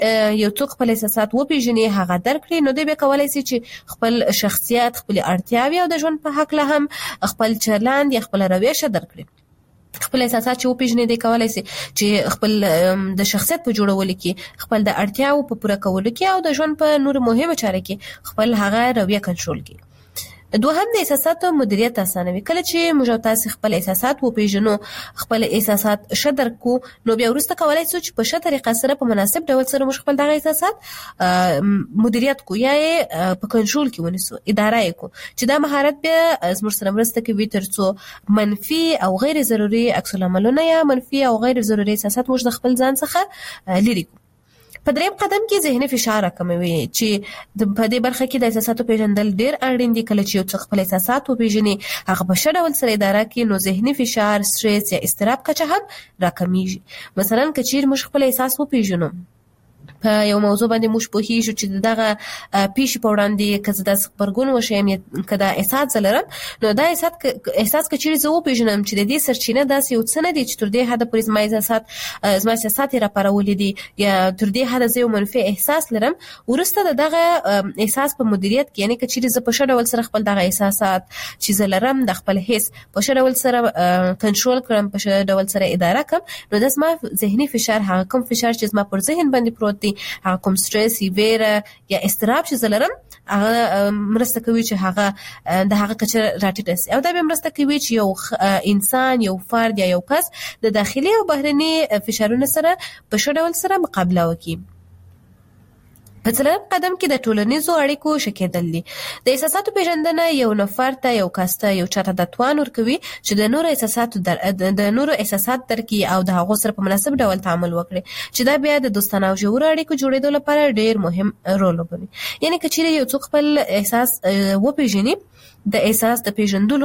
یو څوک خپل احساسات وپیژني هغه درک کړي نو دوی به کولای شي چې خپل شخصیت خپل اړتیاوې او د ژوند په حق له هم خپل چلند یا خپل رویه درک کړي خپل احساسات چې وپیژني دی کولای شي چې خپل د شخصیت په جوړولو کې خپل د اړتیاو په پوره کولو کې او د ژوند په نور مهمه چارو کې خپل هغه رویه کنټرول کړي دوهم د احساساتو مدیریت اسانوي کله چې موږ تاسو خپل احساسات وپیژنو خپل احساسات شدر کو نو بیا ورسته کولای شو چې په ښه طریقه سره په مناسب ډول سره موږ خپل دغه احساسات مدیریت کو یا په کنټرول کې ونیسو اداره کو چې دا مهارت بیا زموږ سره مرسته کوي ترڅو منفي او غیر ضروري عکس العملونه یا منفي او غیر ضروري احساسات موږ د خپل ځان څخه لري کو په دریم قدم کې ذهني فشار راکموي چې په دې برخه کې د احساساتو پیژندل ډیر اړین دي کله چې یو څوک خپل احساسات وپیژني هغه په ښه ډول سره اداره کړي نو ذهني فشار سټرس یا اضطراب کچه هم راکمیږي مثلا که چیرې موږ خپل احساس وپیژنو په یو موضوع باندې موږ پوهیږو چې دغه پیښې په وړاندې که زه داسې غبرګون وشم یا که دا احساس زه لرم نو دا احساس که چیرې زه وپیژنم چې د دې سرچینه داسې یو څه نه دي چې تر دې حده پورې زما احساسات یې راپارولي دي یا تر دې حده زه یو منفي احساس لرم وروسته د دغه احساس په مدیریت کې یعنې که چیرې زه په ښه ډول سره خپل دغه احساسات چې زه لرم د خپل حس په ښه ډول سره کنټرول کړم په ښه ډول سره اداره کړم نو دا زما ذهني فشار هغه کوم فشار چې زما پر ذهن باندې پروت دی هغه کوم سټرس ویره یا اضطراب چې زلرم هغه مرسته کوي چې هغه د هغه کچه راټیټه شي او دا به مرسته کوي چې یو انسان یو فرد یا یو کس د داخلي او بهرني فشارونو سره په ښه ډول سره مقابله وکړي په څلورم قدم کې د ټولنیزو اړیکو ښه کېدل دي د احساساتو پیژندنه یو نفر ته یو کس ته یو چاته د توان ورکوي چې د نورو احساسات درکي او د هغو سره په مناسب ډول تعامل وکړي چې دا بیا د دوستانه او ژورو اړیکو جوړېدو لپاره ډېر مهم رول لوبوي یعنې که چیرې یو څوک خپل احساس وپیژني د احساس د پیژندلو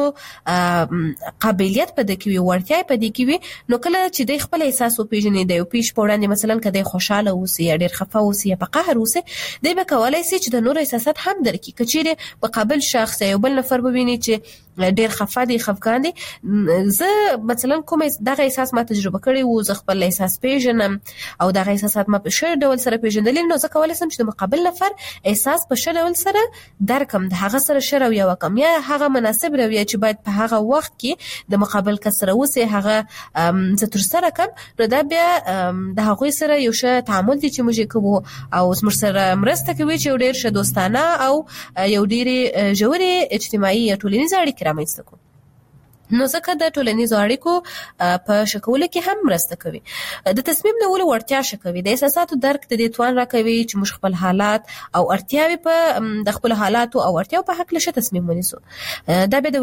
قابلیت پدې کې وي وړتیا پدې کې وي نو کله چې د خپل احساس وپیژني د یو پیښ په وړاندې مثلا کله خوشاله اوسي یا ډېر خفه اوسي یا په قهر اوسي دی به کولای شي چې د نورو احساسات هم درکړي که چیرې په قابل شخص یو بل نفر وویني چې ډېر خفه دي خفګان دي زه مثلا کوم دغه احساس ما تجربه کړی وو زه خپل احساس پیژنم او دغه احساسات ما په ښه ډول سره پیژندلې نو زه کولی شم چې د مقابل نفر احساس په ښه ډول سره درکم د هغه سره ښه رویه وکړم یا هغه مناسب رویه چې باید په هغه وخت کې د مقابل کس سره اوسي هغه زه ترسره کړم نو دا بیا د هغوی سره یو ښه تعامل دی چې موږ کوو او زموږ سره مرسته کوي چې یو ډېر ښه دوستانه او یو ډېرې ژورې اجتماعي یا ټولنیزې اړیکې رامنځته کړو نو ځکه د ټولنیزو اړیکو په ښه کولو کې هم مرسته کوي د تصمیم نیولو وړتیا ښه کوي د احساساتو درک د دې توان راکوي چې موږ خپل حالات او اړتیاوې په د خپلو حالاتو او اړتیاو په هکله ښه تصمیم ونیسو دا بیا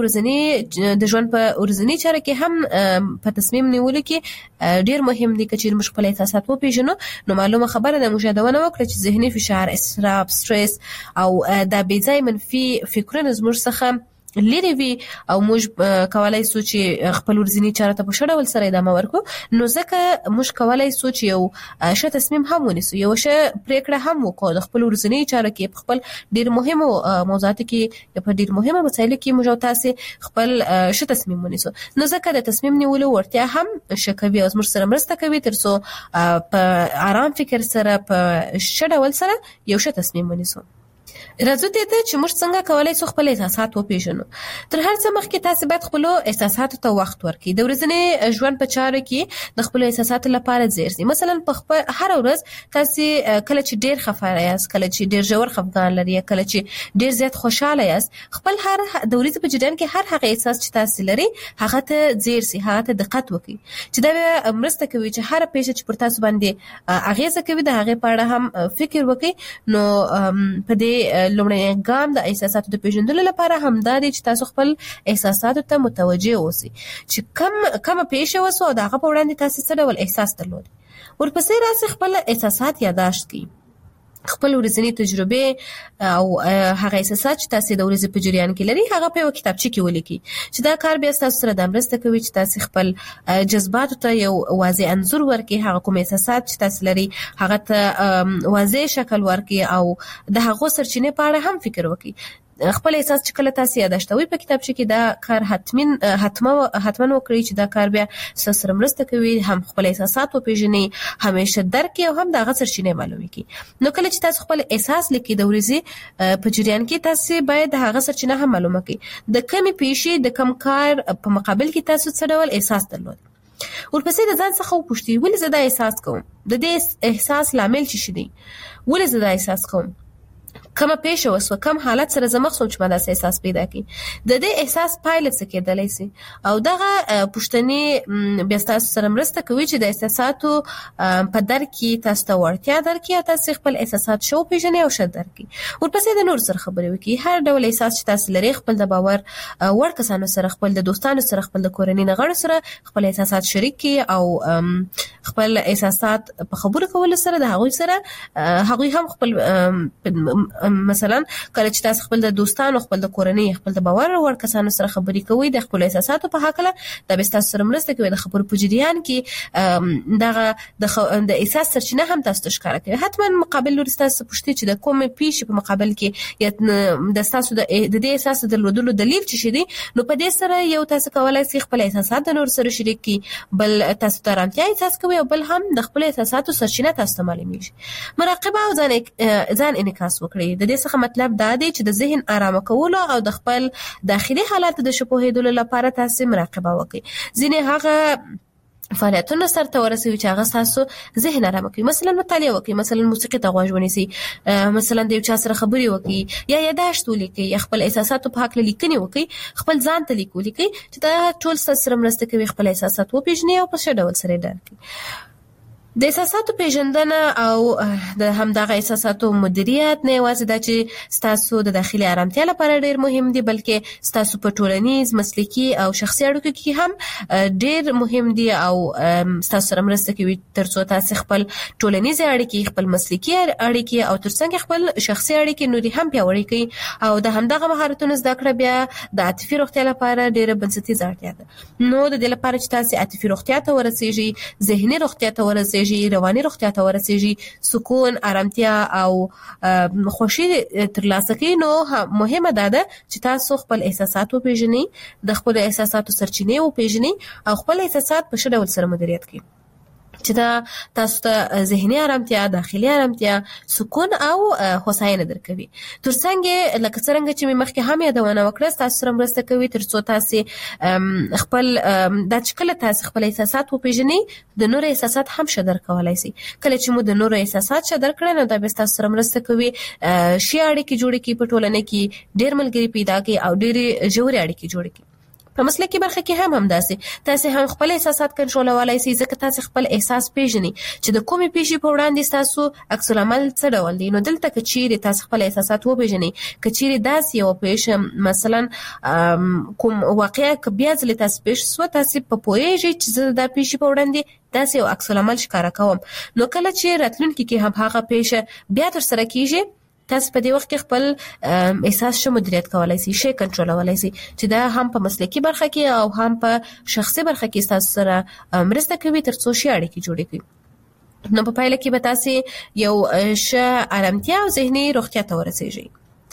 د ژوند په ورځني چاره کې هم په تصمیم نیولو کې ډېر مهم دي که چیرې موږ خپل احساسات وپیژنو نو معلومه خبره ده موږ یادونه وکړه چې ذهني فشار اضطراب سټرس او دا بې ځایه منفي فکرونه زموږ څخه لري وي او موږ کولای شو چې خپل ورځني چارو ته په ښه ډول سره ادامه ورکړو نو ځکه موږ کولای شو چې یو ښه تصمیم هم ونیسو یو ښه پریکړه هم وکړو د خپل ورځني چارو کې په خپل ډېر مهمو موضوعاتو کې یا په ډېر مهمو مسایلو کې موږ تاسو خپل ښه تصمیم ونیسو نو ځکه د تصمیم نیولو وړتیا هم ښه کوي او موږ سره مرسته کوي ترڅو په آرام فکر سره په ښه ډول سره یو ښه تصمیم ونیسو راځو دې ته چې موږ څنګه کولای شو خپل احساسات وپیژنو تر هر څه مخکې تاسو باید خپل احساساتو ته وخت ورکړئ د ورځني ژوند په چارو کې د خپل احساساتو لپاره ځیر شئ مثلا په خپل هر ورځ تاسو کله چې ډېر خفه یاست کله چې ډېر ژور خفګان لري کله چې ډېر زیات خوشاله یاست خپل هر د ورځې په جریان کې هر هغه احساس چې تاسو لري هغه ته ځیر شئ هغه ته دقت وکړئ چې دا مرسته کوي چې هر پیښه چې پر تاسو باندې اغیزه کوي د هغه په اړه هم فکر وکړئ نو په دې لومړی ګام د احساساتو د پیژندلو لپاره همدا دی چې تاسو خپل احساساتو ته متوجه اوسئ چې کومه پیښه وسوه او د هغه په وړاندې تاسو څه ډول احساس درلود ورپسې راسئ خپل احساسات یادداشت کړئ خپل ورځنی تجربه او هغه احساسات چې تاسو د ورځې په جریان کې لري هغه په یو کتابچه کې ولیکئ چې دا کار بیا تاسو سره د مرسته کوي چې تاسو خپل جذباتو ته یو واضح انځور ورکړئ هغه کوم احساسات چې تاسو لري هغه ته واضح شکل ورکړئ او د هغو سرچینې په اړه هم فکر وکړئ خپل احساس چې کله تاسو یاداشتوي په کتابچه کې دا کار حتما وکړئ چې دا کار بیا سره مرسته کوي، هم خپل احساسات وپېژنئ، همیشه درک او هم د هغه سرچینې معلومي کړئ. نو کله چې تاسو خپل احساس لیکئ د ورځې په جریان کې تاسو باید د هغه سرچینه هم معلومه کړئ، د کومې پیښې د کوم کار په مقابل کې تاسو څه ډول احساس درلود. ورپسې د ځان څخه وپوښتئ ولې زه دا احساس کوم، د دې احساس لامل څه دی، ولې زه دا احساس کوم، کومه پیښه وسوه، کوم حالت سره زه مخ شوم چې ما داسې احساس پیدا کړي، د دې احساس پایله څه کېدلی سي. او دغه پوښتنې بیا تاسو سره مرسته کوي چې د احساساتو په درک کې تاسو ته وړتیا درکړي او تاسو خپل احساسات ښه وپېژنئ او ښه درک کړئ. ورپسې د نورو سره خبرې وکړئ، هر ډول احساس چې تاسو لرئ خپل د باور وړ کسانو سره، خپل د دوستانو سره، خپل د کورنۍ غړو سره خپل احساسات شریک کړئ او خپل احساسات په خبرو کولو سره د هغوی هم خپل مثلا کله چې تاسو خپل د دوستانو، خپل د کورنۍ، خپل د باور وړ کسانو سره خبرې کوئ د خپل احساساتو په هکله، دا به تاسو سره مرسته کوي د خبرو په جریان کې دغه د احساس سرچینه هم تاسو ته ښکاره کوي. حتما مقابل لوري تاسو پوښتنه چې د کومې پیښې په مقابل کې د تاسو د دې احساس درلودلو دلیل څه دی، نو په دې سره یو تاسو کولای شئ خپل احساسات د نور سره شریک کړئ، بل تاسو ته آرامتیا احساس کوي او بل هم د خپل احساساتو سرچینه تاسو ته معلومیږي. مراقبه او ځان انعکاس وکړئ. د دې څخه مطلب دا دی چې د ذهن آرامه کولو او د خپل داخلي حالاتو د ښه پوهېدلو لپاره تاسو مراقبه وکړئ. ځینې هغه فعالیتونه سرته ورسوي چې هغه تاسو ذهن آرامه کوي، مثلا مطالعه وکړئ، مثلا موسیقي ته غوږ ونیسئ، مثلا د یو چا سره خبرې وکړئ، یا یاداشت ولیکئ، یا خپل احساساتو په هکله لیکنې وکړئ، خپل ځان ته لیک ولیکئ چې دا ټول تاسو سره مرسته کوي خپل احساسات وپېژنئ او په ښه ډول سره یې درک کړئ. د احساساتو پیژندنه او د همدغه احساساتو مدیریت نه یوازې دا چې ستاسو د داخلي آرامتیا لپاره ډیر مهم دي، بلکې ستاسو په ټولنیز، مسلکي او شخصي اړیکو کې هم ډیر مهم دي او ستاسو سره مرسته کوي ترڅو تاسو خپل ټولنیز اړیکې، خپل مسلکي اړیکې او ترڅنګ خپل شخصي اړیکې نوري هم پیاوړې کړئ. او د همدغه مهارتونو زده کړه بیا د عاطفي روغتیا لپاره ډیره بنسټیزه اړتیا ده. نو د دې لپاره چې تاسو عاطفي روغتیا ته ورسیږئ، ذهني روغتیا ته ورسیږئ، رواني روغتیا ته ورسیږي، سکون، آرامتیا او خوشي ترلاسه کړئ، نو مهمه ده چې تاسو خپل احساسات وپېژنئ، د خپل احساساتو سرچینې وپېژنئ او خپل احساسات په ښه ډول سره مدیریت کړئ چې دا تاسو ته ذهني آرامتیا، داخلي آرامتیا، سکون او هوساینه درکوي. ترڅنګ لکه څنګه چې مخکې هم یادونه وکړه، تاسو سره مرسته کوي ترڅو تاسو خپل د چکله تاسو خپل احساسات وپېژنئ، د نور احساسات هم ښه درک کولای شئ. کله چې مو د نور احساسات ښه درک کړئ، نو دا به تاسو سره مرسته کوي ښې اړیکې جوړې کړئ، په ټولنه کې ډېر ملګري پیدا کړئ او ډېرې ژورې اړیکې جوړې کړئ. په مسلکي برخه کې هم همداسې تاسو هم خپل احساسات کنټرولولای شئ، ځکه تاسو خپل احساس پیژنئ چې د کومې پیښې په وړاندې تاسو عکس العمل څه ډول دی. نو دلته که چیرې تاسو خپل احساسات وپیژنئ، که چیرې داسې یو پیښه مثلا کوم واقعیا که بیا ځلې تاسو پیښ شوه، تاسو په پوهیږئ چې زه دا پیښې په وړاندې داسې یو عکس العمل ښکاره کوم. نو کله چې راتلونکي کې هم هغه پیښه بیا ترسره کیږي، تاسو په دې وخت کې خپل احساس ښه مدیریت کولای شئ، ښه کنټرولولای شئ، چې دا هم په مسلکي برخه کې او هم په شخصي برخه کې تاسو سره مرسته کوي ترڅو ښې اړیکې جوړې کړئ. نو په پایله کې به تاسو یو ښه آرامتیا او ذهني روغتیا ته ورسیږئ.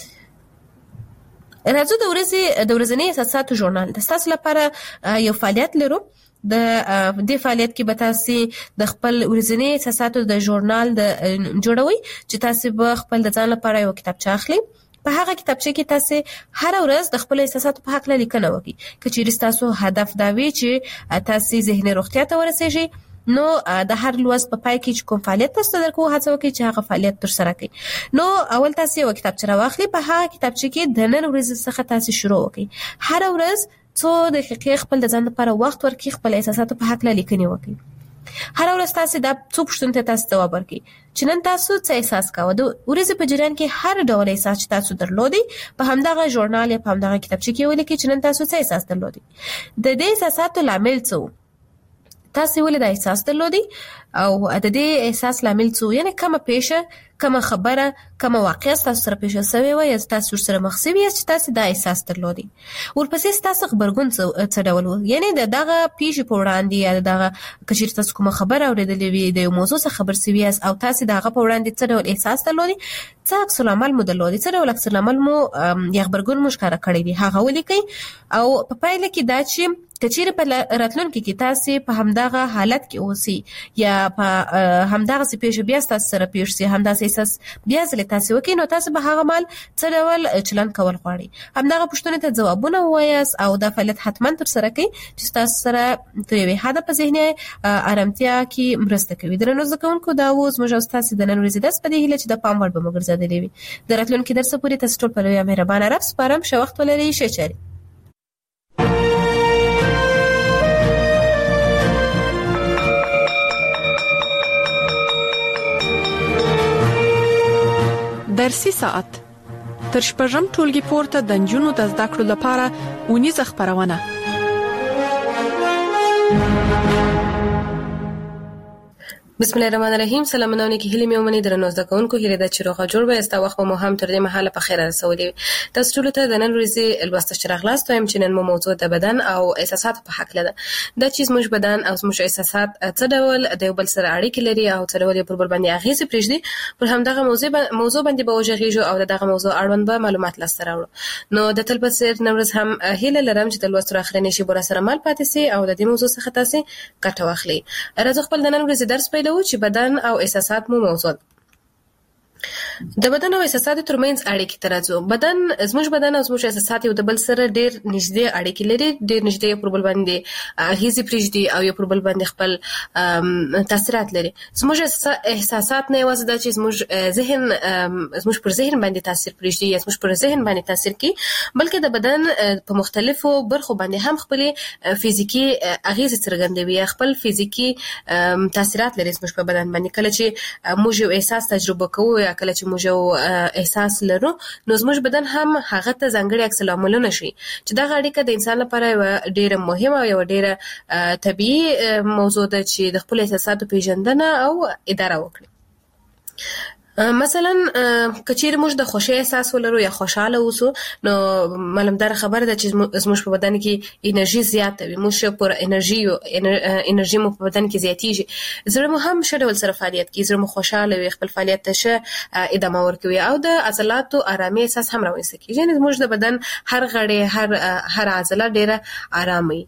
راځو د ورځني احساساتو ژورنال د تاسو لپاره یو فعالیت لرو. د دې فعالیت کې به تاسو د خپل ورځني احساساتو د ژورنال د جوړوي چې تاسو به خپل د ځان لپاره یو کتابچه اخلي. په هغه کتابچه کې تاسو هر ورځ د خپل احساساتو په حق لیکنه وکړئ. که چیرې تاسو هدف دا وي چې تاسو ذهني روغتیا ته ورسیږئ، نو د هر لوست په پای کې کوم فعالیت تاسو درکو هڅه وکړئ چې هغه فعالیت ترسره کړئ. نو اول تاسو یو کتابچه راواخلئ، په هغه کتابچه کې د نن ورځې څخه تاسو شروع وکړئ. هر ورځ څو دقیقې خپل د ځان لپاره وخت ورکړئ، خپل احساساتو په حق لیکنه وکړئ. هر ورځ تاسو دا څو پوښتنې ته تاسو ځواب ورکړئ چې نن تاسو څه احساس کاوه. د ورځې په جریان کې هر ډول احساس چې تاسو درلودي په همدغه ژورنال یا په همدغه کتابچه کې ولیکئ چې نن تاسو څه احساس درلودي، د دې احساساتو لامل څه و، تاسو ولې دا احساس درلودي او د دې احساس لامل څه یعنی کومه پیښه کومه خبره کومه واقعه تاسو سره پیښه شوې و یا تاسو سره مخ شوی چې تاسو دا احساس درلودي ورپسې تاسو خبرګون څه ډول و یعنی دغه پیښه په وړاندې یا دغه کچیر تاسو کومه خبره اوریدلې وي د یو موضوع څخه خبر شوی او تاسو دغه په وړاندې څه ډول احساس درلودي څه عکس العمل مو درلودي څه ډول عکس العمل مو یا خبرګون مو ښکاره کړی دی هغه ولیکئ او په پایله کې دا چې کچیر په راتلونکي کې تاسو په همدغه حالت کې اوسئ یا په همدغه پیښه بیا تاسو سره پیښ شي همدغه احساس بیا ځل تاسو وکړئ نو تاسو به هغه مال څه ډول چلن کول غواړئ همدغه پوښتنې ته ځوابونه ووایاست او دا فعالیت حتما تر سره کړئ چې تاسو سره د یوې حد په ذهني آرامتیا کې مرسته کوي درنو زده کوونکو دا اوس موږ تاسو د نن ورځې درس په دې هیله چې د پام وړ به مو ګرځېدلی وي د راتلونکي درس پورې تاسو ټول په لویه مهربانه رب سپارم ښه وخت ولرئ ښه چارې درسي ساعت تر شپږم ټولګي پورته د نجونو د زده کړو لپاره اونیزه خبرونه بسم الله الرحمن الرحیم سلامونه علیکم هیله مې ومني درنو زده کوونکو هیله د چیرغه جوړ به استا وخت مو هم تر دې مهاله په خیر رسولي تاسو ټول ته د نن ورځې الوسته شرغلاست وایم چې نن مو موضوع د بدن او احساسات په حق لده دا چې زموږ بدن او زموږ احساسات څه ډول د یو بل سره اړیکې لري او څه ډول پر بل باندې اغیزه پرېږدي پر همدغه موضوع باندې به وژغیږو او دغه موضوع اړوند به معلومات لاسته راوړو نو د تل په څیر نن ورځ هم هیله لرم چې د لوستو اخرنی شی بر سره مال پاتې سي او د دې موضوع څخه تاسو ګټه واخلئ راځو خپل د نن ورځې درس پیلوو چې بدن او احساسات مو موضوع د بدن او احساساتو ترمنځ اړیکې ترازو زموږ بدن او زموږ احساسات یو د بل سره ډېر نږدې اړیکې لري ډېر نږدې پر بل باندې هیڅ پرېږدي او یو پر بل باندې خپل تاثیرات لري زموږ احساسات نه یوازې د چې زموږ ذهن زموږ پر ذهن باندې تاثیر پرېږدي یا زموږ پر ذهن باندې تاثیر کوي بلکې د بدن په مختلفو برخو باندې هم خپل فزیکی اغیزه څرګندوي خپل فزیکی تاثیرات لري زموږ په بدن باندې کله چې موږ یو احساس تجربه کوو یا کله چې موږ احساس لرو نو زموږ بدن هم هغه ته ځانګړي عکس العملونه شي چې دا اړیکه د انسان لپاره ډیره مهمه او ډیره طبيعي موضوع ده چې د خپل احساساتو پیژندنه او اداره وکړي مثلا کچیر موږ د خوشی احساس ولرو یا خوشاله اوسو نو معلومدار خبره ده چې زموږ په بدن کې انرژي زیاته وي موږ پر انرژي مو په بدن کې زیاتیږي زړه مو هم شډول سره فعالیت کوي زړه مو خوشاله وي خپل فعالیت ته ادامه ورکوي او د عضلاتو آرامي احساس هم راوځي کیږي یعنی زموږ د بدن هر غړي هر عضله ډیره آرامي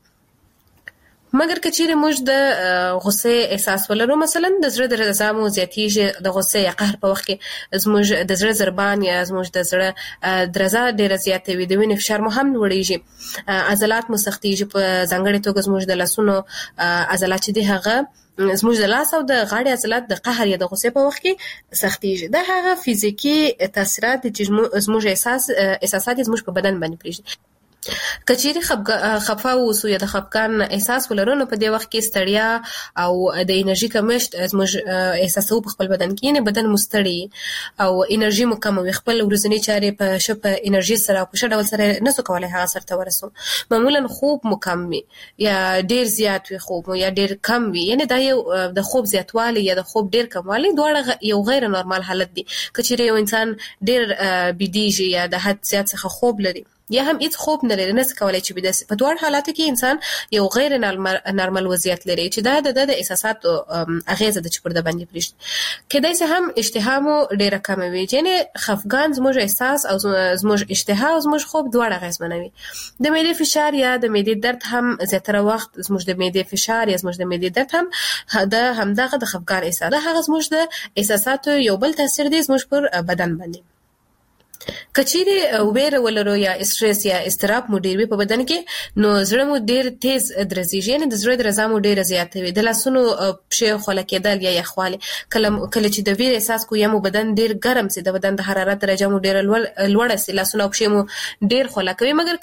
مګر کچېره موږ د غصه احساس ولرو مثلا د زړه درزا مو زیاتیږي د غصه یا قهر په وخت کې زموږ د زړه ضربان یا زموږ د زړه درزا ډیره زیاته وي د وینې فشار مو هم لوړیږي عضلات مو سختیږي په ځانګړي توګه زموږ د لاسونو عضلات چې دی هغه زموږ د لاس او د غاړې عضلات د قهر یا د غصې په وخت کې سختیږي دا هغه فزیکی تاثیرات چې زموږ احساسات زموږ په بدن باندې پرېږدي کچېری خفه اوسو یا د خفقان احساس ولرو نو په دې وخت کې ستړیا او د انرژي کمښت زموږ احساسو په خپل بدن کې نه بدن مستړی او انرژي مو کم وي خپل ورځنی چارې په شپه انرژي سره په شډول سره نسو کولای هغه سره ورسو معمولا خوب مو کم وي یا ډیر زیات وي خوب یا ډیر کم وي یعنی دا یو د خوب زیاتوالی یا د خوب ډیر کموالی دواړه یو غیر نورمال حالت دي کچېری یو انسان ډیر بيدیږي یا د حد زیات څخه خوب لري یا هم هیڅ خوب نه لري نه کولای چې بده په دوه حالاتو کې انسان یو غیر نورمال وضعیت لري چې دا د احساساتو اغیزه د چپړه باندې پرېږدي کله چې هم اشتها مو ډیره کم وي یعنی خفقان زموږ احساس او زموږ اشتها او زموږ خوب دواړه اغیزمنوي د معدې فشار یا د معدې درد هم زیاتره وخت زموږ د معدې فشار یا زموږ د معدې درد هم د همدغه د خفقان احساس دا هغه زموږ د احساساتو یو بل تاثیر دی زموږ پر بدن باندې کچېری وېره ولرو یا استرس یا استراب مو ډیر وي په بدن کې نو زړه مو ډیر تیز درزيږي یعنی د زړه درزا مو ډیر زیاته وي د لاسونو پښې خوله کېدل یا یخوالی کله چې د ویر احساس کو یا مو بدن ډیر ګرم سي د بدن د حرارت درجه مو ډیر لوړه سي لاسونو پښې مو ډیر خوله کوي مګر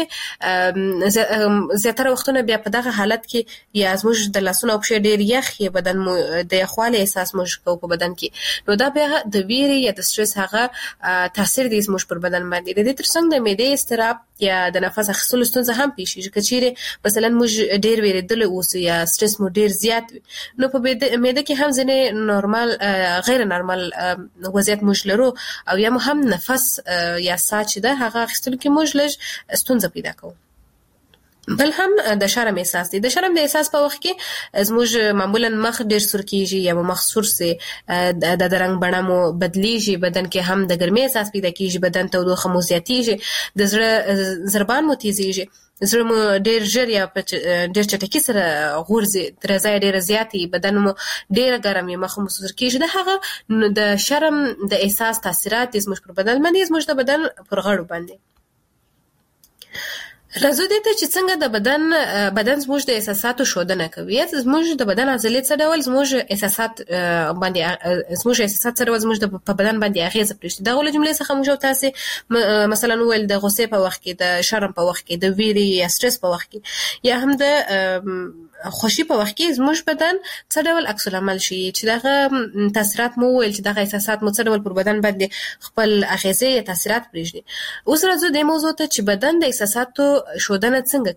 کچېری زیاتره وختونه بیا په دغه حالت کې یا زموږ د لاسونو پښې ډیر یخ بدن مو د یخوالی احساس مو کو په بدن کې نو دا بیا د ویر یا د استرس هغه تاثیر دي زموږ زموږ پر بدن باندې. د دې ترڅنګ د معدې اضطراب یا د نفس اخیستلو ستونزه هم پیښ شي. که چیرې مثلا موږ ډیر ویریدل اوسو یا سټرس مو ډیر زیات وي، نو په معده کې هم ځینې نورمال غیر نورمال وضعیت موږ لرو، او یا هم نفس یا ساه چې ده هغه اخیستلو کې موږ لږ ستونزه پیدا کوو. بل هم د شرم احساس دی. د شرم د احساس په وخت کې زموږ معمولا مخ ډیر سور کیږي یا مخ سور سي، د رنگ بڼه مو بدلیږي، بدن کې هم د ګرمۍ احساس پیدا کیږي، بدن تودوخه مو زیاتیږي، د زړه ضربان مو تیزیږي، زړه مو ډیر ژر یا ډیر چټکی سره غورځي، درزا ډیر زیاتی، بدن مو ډیر ګرم یا مخ مو سور کیږي. د هغه د شرم د احساس تاثیرات زموږ پر بدن باندې، زموږ د بدن پر غړو باندې. راځو دې ته چې څنګه د بدن زموږ د احساساتو ښودنه کوي. زموږ د بدن عضلې څه ډول زموږ احساسات باندې څه ډول زموږ په بدن باندې اغیزه پرېږدي. دغه جملې څخه موږ تاسو مثلا وویل د غصې په وخت کې، د شرم په وخت کې، د ویرې یا سټرس په وخت کې، یا هم د خوشي په وخت کې زموږ بدن څه ډول عکس العمل شي، چې دغه تاثیرات مو ویل چې دغه احساسات مو څه ډول پر بدن باندې خپل اغیزه یا تاثیرات پرېږدي. اوس راځو د موضوع ته چې بدن د احساساتو ښودنه څنګه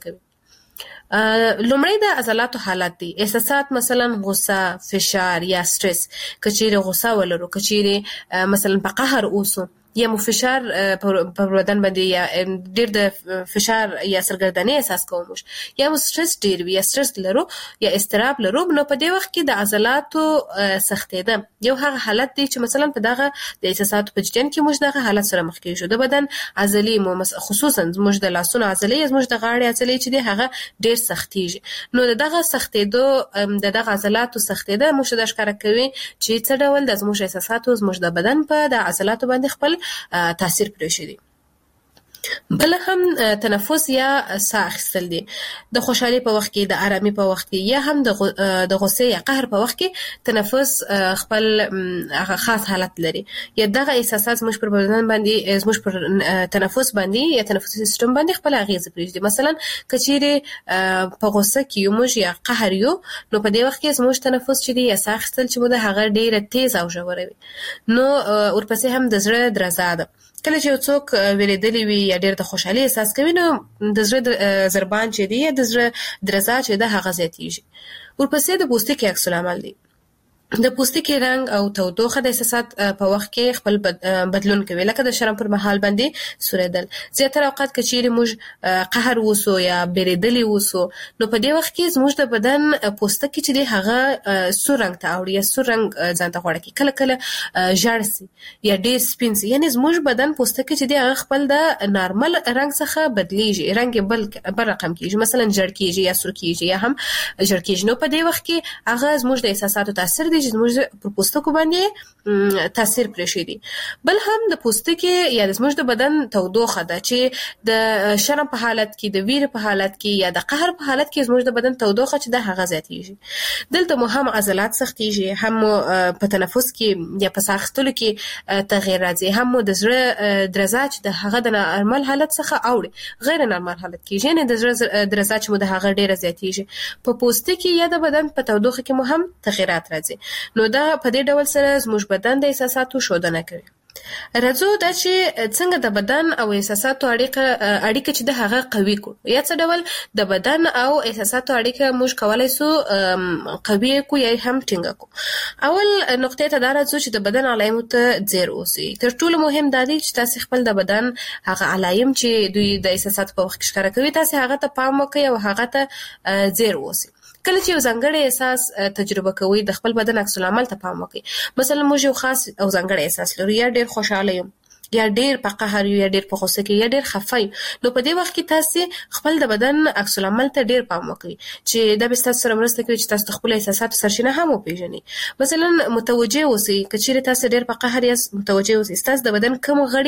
کوي. لومړی د عضلاتو حالت دی. احساسات مثلا غصه، فشار یا سټرس. که چیرې غصه ولرو، که چیرې مثلا په قهر اوسو، یا مو فشار په بدن باندې یا ډیر د فشار یا سرګردنۍ احساس کوو، یا مو سټرس ډیر وي یا سټرس لرو یا اضطراب لرو، نو په دې وخت کې د عضلاتو سختېده یو هغه حالت دی چې مثلا په دغه د احساساتو په جریان کې موږ دغه حالت سره مخ کېږو. د بدن عضلې مو خصوصا زموږ د لاسونو عضلې، زموږ د غاړې عضلې چې دی هغه ډیر سختېږي. نو دغه سختېدو، دغه عضلاتو سختېده موږ د ښکاره کوي چې څه ډول د زموږ احساساتو زموږ د بدن په د عضلاتو باندې خپل تاثیر پرېښودي. بل هم تنفس یا ساه اخیستل دي. د خوشحالي په وخت کې، د آرامي په وخت کې، یا هم د غصې یا قهر په وخت کې تنفس خپل خاص حالت لري. یا دغه احساسات زموږ پر بدن باندې، زموږ پر تنفس باندې یا تنفسي سیستم باندې خپل اغیزه پرېږدي. مثلا که چیرې په غصه کې یو موږ یا قهر یو، نو په دې وخت کې زموږ تنفس چې دی یا ساه اخیستل چې مو د هغه ډیره تیز او ژوره وي. نو ورپسې هم د زړه درزا ده. کله چې یو څوک ویریدلی وي یا ډېر د خوشحالۍ احساس کوي، نو د زړه ضربان چې دی یا د زړه درزا چې ده هغه زیاتېږي. ورپسې د پوستکي عکس العمل دی. د پوستکي رنګ او تودوخه د احساسات په وخت کې خپل بدلون کوي، لکه د شرم پر مهال باندې سوریدل. زیاتره اوقات که چیرې موږ قهر وسو یا بیریدلی وسو، نو په دې وخت کې زموږ د بدن پوستکي چې دی هغه سور رنګ ته اوړي یا سور رنګ ځان ته غوړه کوي، کله کله ژړ سي یا ډېر سپین سي. یعنې زموږ بدن پوستکي چې دی هغه خپل د نارمل رنګ څخه بدلیږي، رنګ یې بل رقم کېږي، مثلا ژړ کېږي یا سور کېږي یا هم ژړ کېږي. نو په دې وخت کې هغه زموږ د احساساتو تاثیر دی چې زموږ پر پوستکو باندې تاثیر پرېښودي. بل هم د پوستکي یا زموږ د بدن تودوخه ده، چې د شرم په حالت کې، د ویرې په حالت کې یا د قهر په حالت کې زموږ د بدن تودوخه چې ده هغه زیاتېږي. دلته مو هم عضلات سختېږي، هم په تنفس کې یا په ساه اخیستلو کې تغییر راځي، هم مو د زړه درزا چې د هغه د نارمل حالت څخه اوړي غیر نارمل حالت کېږي، یعنې د زړه درزا چې مو د هغه ډېره زیاتېږي. په پوستکي یا د بدن په تودوخه کې مو هم تغییرات راځي. نو دا په دې ډول سره زموږ بدن د احساساتو ښودنه کوي. راځو دا چې څنګه د بدن او احساساتو اړیکه چې د هغه قوي کو، یا څه ډول د بدن او احساساتو اړیکه موږ کولای سو قوي کو یا هم ټینګه کو. اول نقطه ته دا راځو چې د بدن علایمو ته ځیر اوسئ. تر ټولو مهم دا دی چې تاسو خپل د بدن هغه علایم چې دوی د احساساتو په وخت کې ښکاره کوي، تاسو هغه ته پام وکړئ او هغه ته ځیر اوسئ. کله چې یو ځانګړی احساس تجربه کوئ، د خپل بدن عکس العمل ته پام وکړئ. مثلا موږ یو خاص او ځانګړی احساس لرو، یا ډېر خوشحاله یم، یا ډېر په قهر یو، یا ډېر په غوسه کې، یا ډېر خفه یو. نو په دې وخت کې تاسو خپل د بدن عکس العمل ته ډېر پام وکړئ، چې دا به ستاسو سره مرسته کوي چې تاسو د خپلو احساساتو سرچینه هم وپېژنئ. مثلا متوجه اوسئ، که چیرې تاسو ډېر په قهر یاست، متوجه اوسئ ستاسو د بدن کوم غړي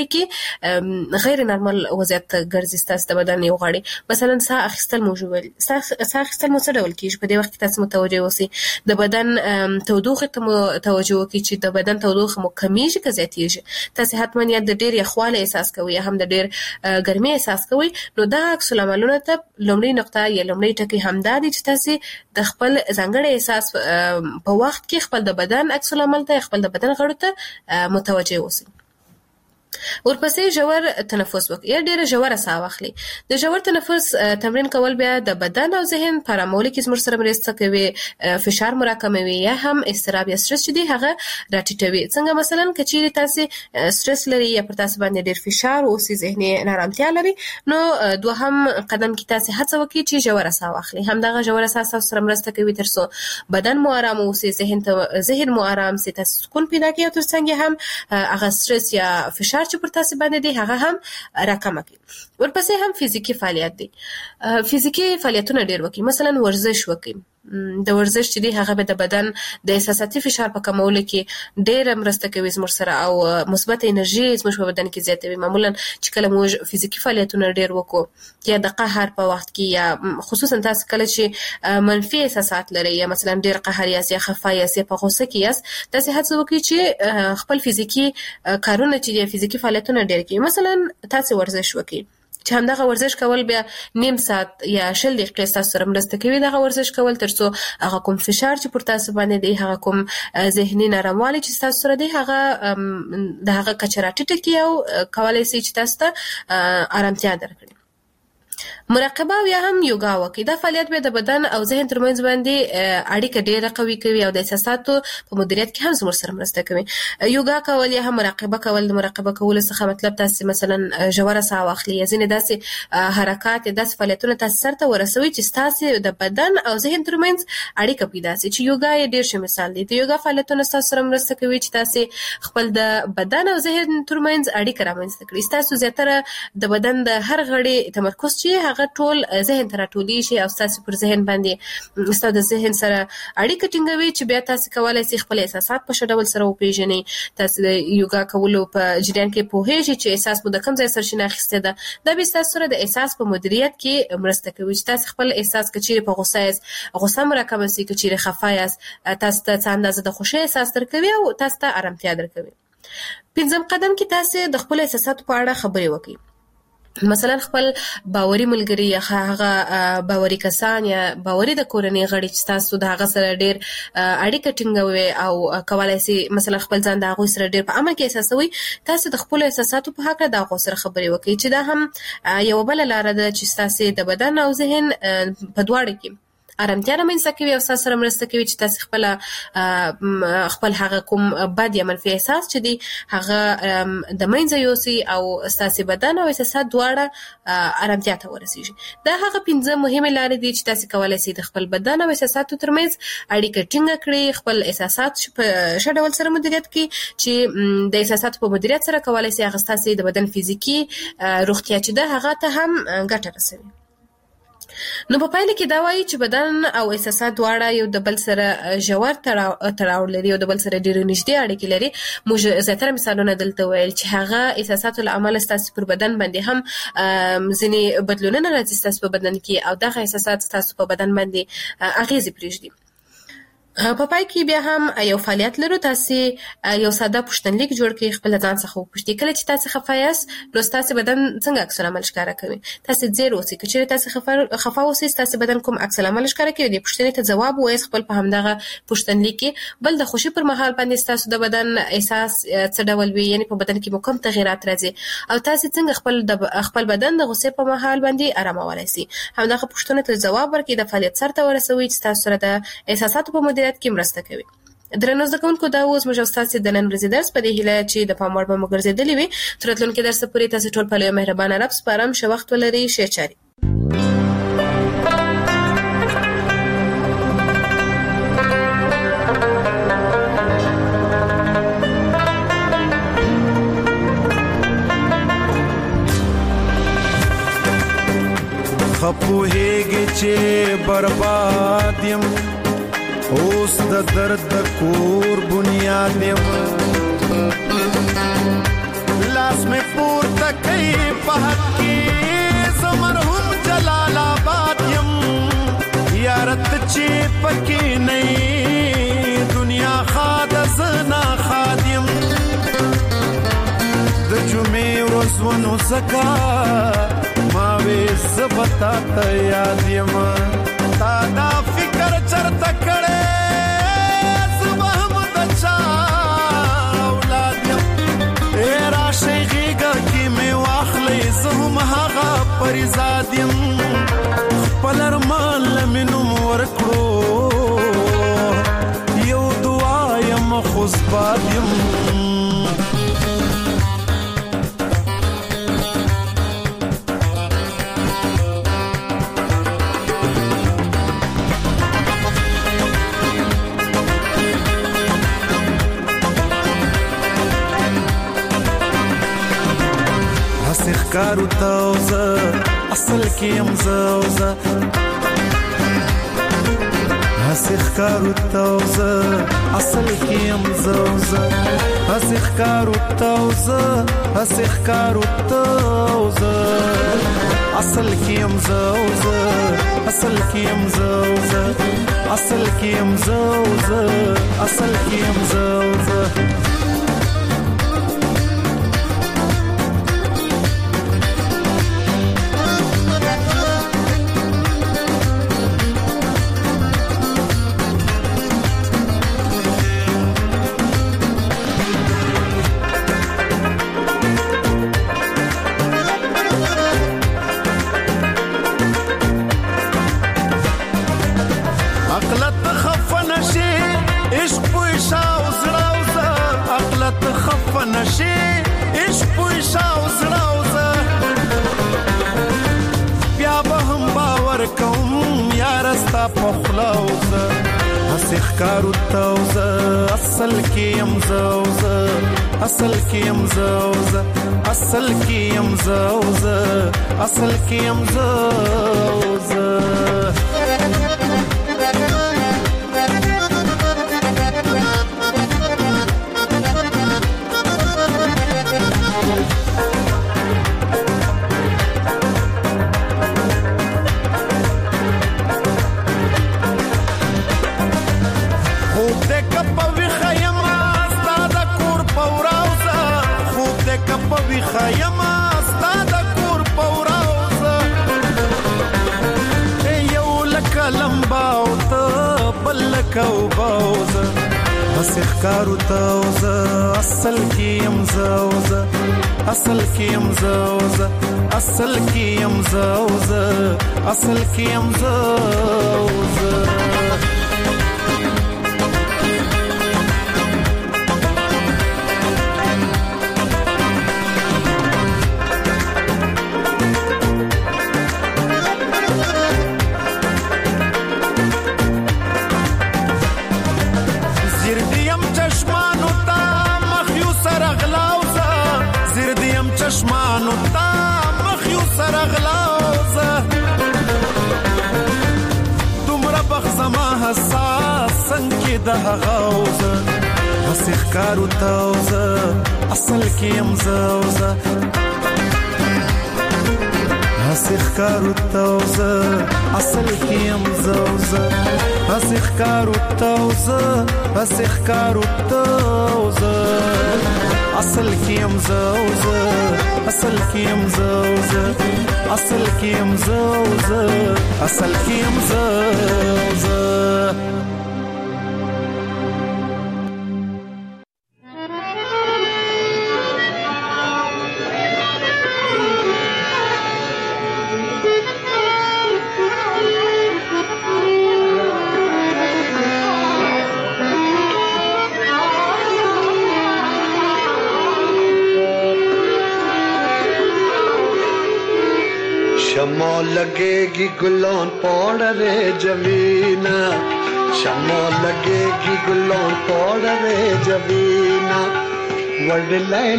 کې غیر نارمل وضعیت ته ګرځي. ستاسو د بدن یو غړی، مثلا ساه اخیستل مو ژوول، ساه اخیستل مو څه ډول کېږي، په دې وخت کې تاسو متوجه اوسئ. د بدن تودوخې ته مو توجه وکړئ، چې د بدن تودوخه مو کمیږي که زیاتېږي. تاسو حتما یا د ډېر یخوالی احساس کوي یا هم د ډېر ګرمۍ احساس کوي، نو دا عکس العملونه ته لومړی نقطه یا لومړی ټکی همدا دی چې تاسو د خپل ځانګړي احساس په وخت کې خپل د بدن عکس العمل ته، خپل د بدن غړو ته متوجه اوسئ. ورپسې ژور تنفس وکړئ یا ډېره ژوره ساه واخلئ. د ژور تنفس تمرین کول بیا د بدن او ذهن په آرامولو کې زموږ سره مرسته کوي، فشار مراکموي یا هم اضطراب یا سټرس چې دی هغه راټیټوي. څنګه مثلا که چیرې تاسې سټرس لري یا پر تاسو باندې ډېر فشار او ذهني نارامتیا لري، نو دوهم قدم کې تاسې هڅه وکړئ چې ژوره ساه واخلئ. همدغه ژوره ساه تاسو سره مرسته کوي ترڅو بدن مو آرام اوسي، ذهن مو آرام سي، تاسو سکون پیدا کړئ او ترڅنګ هم هغه سټرس یا فشار چې پر تاسو باندې دی هغه هم راکم کړي. ورپسې هم فزیکی فعالیت دی. فزیکی فعالیتونه ډیر وکړي، مثلا ورزش وکړي. د ورزش چې دی هغه به د بدن د احساساتي فشار په کمولو کې ډیر مرسته کوي زموږ سره او مثبت انرژي زموږ په بدن کې زیاتوي. معمولا چې کله موږ فزیکی فعالیتونه ډیر وکړو یا د قهر په وخت کې یا خصوصا تاسو کله چې منفي احساسات لري یا مثلا ډیر قهر یا خفه یا په غوسه کې یاست، تاسو هڅه وکړئ چې خپل فزیکی کارونه چې فزیکی فعالیتونه ډیر کړئ. مثلا تاسو ورزش وکړئ چې همدغه ورزش کول بیا نیم ساعت یا 20 دقیقې تاسو سره مرسته کوي دغه ورزش کول ترڅو هغه کوم فشار چې پر تاسو باندې دی، هغه کوم ذهني ناراموالی چې تاسو سره دی، هغه د هغه کچه راټیټه کړي او کولای شي چې تاسو ته آرامتیا درکړي. مراقبه یا هم یوګا وکړئ. دا فعالیت به د بدن او ذهن ترمنځ باندې اړیکه ډیره قوي کوي او د احساساتو په مدیریت کې هم زموږ سره مرسته کوي. یوګا کول یا هم مراقبه کول، د مراقبه کولو څخه مطلب تاسو مثلا ژوره ساه واخلئ یا ځینې داسې حرکات یا داسې فعالیتونه تاسو سره ورسوي چې تاسو د بدن او ذهن ترمنځ اړیکه پیدا شي. چې یوګا یې ډیر ښه مثال دی. د یوګا فعالیتونه تاسو سره مرسته کوي چې تاسو خپل د بدن او ذهن ترمنځ اړیکه رامنځته کړئ. تاسو زیاتره د بدن د هر غړي تمرکز چې هغه ټول ذهن ته راټولي شي او تاسو پر ذهن باندې تاسو د ذهن سره اړیکه ټینګوي چې بیا تاسو کولای شئ خپل احساسات په ښه ډول سره وپیژنئ. تاسو د یوګا کولو په جریان کې پوهیږئ چې احساس مو د کوم ځای سرچینه اخیسته ده. دا به تاسو سره د احساس په مدیریت کې مرسته کوي چې تاسو خپل احساس کچېره په غوسه یاست، غوسه مراکمه سي، کچېره خفه یاست، تاسو ته څه اندازه د خوښۍ احساس درکوي او تاسو ته آرامتیا درکوي. پنځم قدم کې تاسو د خپل احساساتو په اړه خبرې وکړئ. مثلا خپل باوري ملګری یا هغه باوري کسان یا باوري د کورنۍ غړي چې تاسو د هغه سره ډیر اړیکه ټینګوي او کولای شي مثلا خپل ځان د هغه سره ډیر په امن کې احساسوي، تاسو د خپل احساساتو په حق د هغه سره خبرې وکړئ چې دا هم یو بل لار ده چې تاسو د بدن او ذهن په دواړو کې آرامتیا رامنځته کوي او تاسو سره مرسته کوي چې تاسو خپل هغه کوم بد یا منفي احساس چې دی هغه د منځه یوسي او تاسو بدن او احساسات دواړه آرامتیا ته ورسیږي. دا هغه 5 مهمه لارې دي چې تاسو کولای شئ د خپل بدن او احساساتو ترمنځ اړیکه ټینګه کړئ، خپل احساسات په ښه ډول سره مدیریت کړئ چې د احساساتو په مدیریت سره کولای شئ هغه تاسو د بدن فزیکی روغتیا چې ده هغه ته هم ګټه رسوي. نو په پایله کې دا وایي چې بدن او احساسات دواړه یو د بل سره ژور تړاو لري او د بل سره ډېر نږدې اړیکې لري. موږ زیاتره مثالونه دلته ویل چې هغه احساساتو له امله ستاسو پر بدن باندې هم ځینې بدلونونه راځي ستاسو په بدن کې او دغه احساسات ستاسو په بدن باندې اغیزې پرېږدي. په پای کې بیا هم یو فعالیت لرو. تاسو یو ساده پوښتنلیک جوړ کړئ، خپل ځان څخه وپوښتئ کله چې تاسو خفه یاست نو تاسو بدن څنګه عکس العمل ښکاره کوي. تاسو ځیر اوسئ، که چېرې تاسو خفه اوسئ تاسو بدن کوم عکس العمل ښکاره کوي. د پوښتنې ته ځواب وایئ خپل په همدغه پوښتنلیک کې. بل د خوشي پر مهال باندې تاسو د بدن احساس څه ډول وي، یعنی په بدن کې مو کوم تغیرات راځي او تاسو څنګه خپل بدن د غوسې په مهال باندې آرامولای شئ. همدغه پوښتنې ته ځواب ورکړئ، د فعالیت سره ورسوي چې تاسو سره د احساساتو په مدیریت کې مرسته کوي. درنو زده کوونکو، دا اوس موږ تاسو د نن ورځې درس په دې هیله چې د پام وړ به مو ګرځېدلی وي. تر راتلونکي درس پورې تاسو ټول په لوی مهربانه رب سپارم. ښه وخت ولرئ. ښه چارې. خپوهیږي چې برباد یم، اوس د درد د کور بنیاد یم، لاس می پورته کوي په حق کې زه مرحوم جلال آباد یم. یارت چې پکې نه دنیا خاد زنا خاد یم، د جمعې ورځونو زکا ما وې زبتا ته یاد یم. تا دا فکر چرته کړې زه به هم د چا اولاد یم. ای راشئ غېږ اوس باد یم کارو تاوزه اصل کیم زوزه هسیخ کارو تاوزه اصل کیم زوزه هسیخ کارو تاوزه هسیخ کارو تاوزه اصل کیم زوزه اصل کیم زوزه اصل کیم زوزه اصل کیم زوزه نشي عشق پوي شاو زړاوزه بیا به هم باور کوم یار ستا په خلاوزه هسې ښکارو توزه اصل کې یم زوزه اصل کې یم زوزه اصل کې یم زوزه اصل کې یم زوزه خیمه ستا د کور پوراوزه یو لکه لمبا او ته بل لکه اوباوزه هسې ښکارو توزه اصل کې یم زوزه اصل کې یم زوزه اصل کې یم زوزه اصل کې یم زوزه چشمانو تا مخیو سرغلاوزه دومره بخزما حساس سنکی ده غوزه هسې ښکارو توزه اصل کې یم زوزه هسې ښکارو توزه اصل کې یم زوزه هسې ښکارو توزه هسې ښکارو توزه اصل کې یم زوزه اصل کې یم زوزه اصل کې یم زوزه اصل کې یم زوزه शमा लगेगी गुलान पौड़ रे जवीना शमा लगेगी गुलान पौड़ रे जवीना वर्ड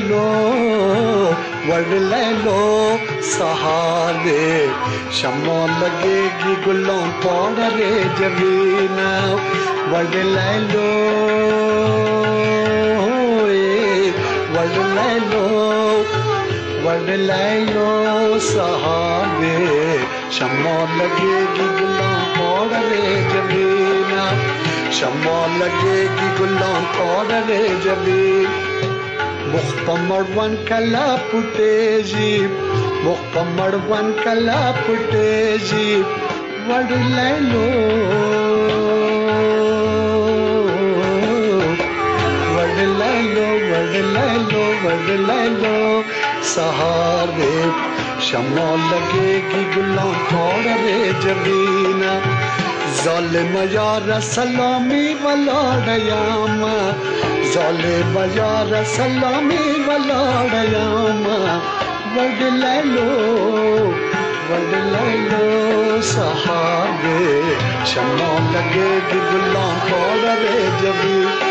ले लो सहारे शमा लगेगी गुलान पौड़ रे जवीना वर्ड ले लो वर्ड ले लो सहारे शम्मा लगेगी गुलाम पौड़ रे जबीना शम्मा लगेगी गुलाम पौड़ रे जबीन मुख्तमर वन कला पुटेजी मुख्तमर वन कला पुटेजी वर्ड ले लो वर्ड ले लो वर्ड ले लो वर्ड ले लो सहारे शम्मा लगेगी गुलाम पौड़ रे जबीना ज़ालिम यार सलामी वलाड़याम ज़ालिम यार सलामी वलाड़याम वड ले लो सहाबे शमा लगे गुलां पाड़ रे जबी